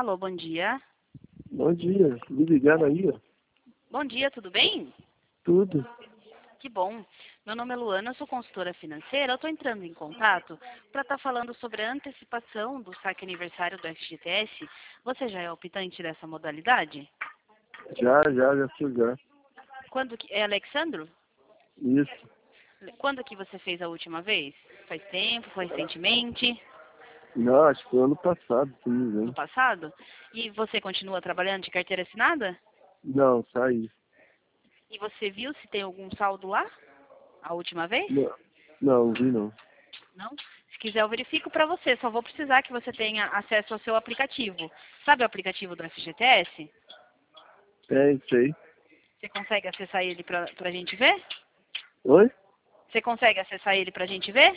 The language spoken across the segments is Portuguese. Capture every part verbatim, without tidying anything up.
Alô, bom dia. Bom dia, me ligaram aí, ó. Bom dia, tudo bem? Tudo. Que bom. Meu nome é Luana, eu sou consultora financeira. Eu estou entrando em contato para estar falando sobre a antecipação do saque aniversário do F G T S. Você já é optante dessa modalidade? Já, já, já fui já. Quando que... É Alexandro? Isso. Quando que você fez a última vez? Faz tempo? Foi recentemente? Não, acho que foi ano passado, se não me No engano. passado? E você continua trabalhando de carteira assinada? Não, saí. E você viu se tem algum saldo lá? A última vez? Não, não, vi não. Não? Se quiser, eu verifico para você. Só vou precisar que você tenha acesso ao seu aplicativo. Sabe o aplicativo do F G T S? É, sei. Você consegue acessar ele para a gente ver? Oi? Você consegue acessar ele para a gente ver?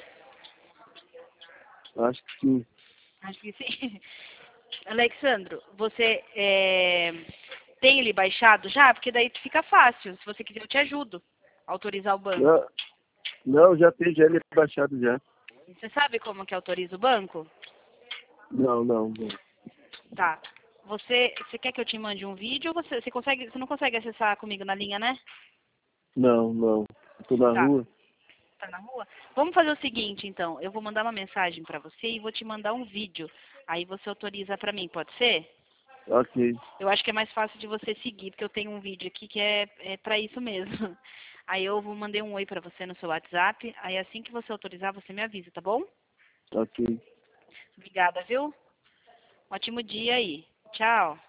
Acho que sim. Acho que sim. Alexandro, você é, tem ele baixado já? Porque daí fica fácil. Se você quiser, eu te ajudo a autorizar o banco. Não, não, já tem já ele baixado já. Você sabe como que autoriza o banco? Não, não, não. Tá. Você, você quer que eu te mande um vídeo ou você, você, consegue, você não consegue acessar comigo na linha, né? Não, não. Tô na Tá. rua. Tá na rua? Vamos fazer o seguinte, então. Eu vou mandar uma mensagem pra você e vou te mandar um vídeo. Aí você autoriza pra mim, pode ser? Ok, Eu acho que é mais fácil de você seguir, porque eu tenho um vídeo aqui que é, é para isso mesmo. Aí eu vou mandar um oi pra você no seu WhatsApp. Aí assim que você autorizar, você me avisa, tá bom? ok. Obrigada, viu? Ótimo dia aí. Tchau.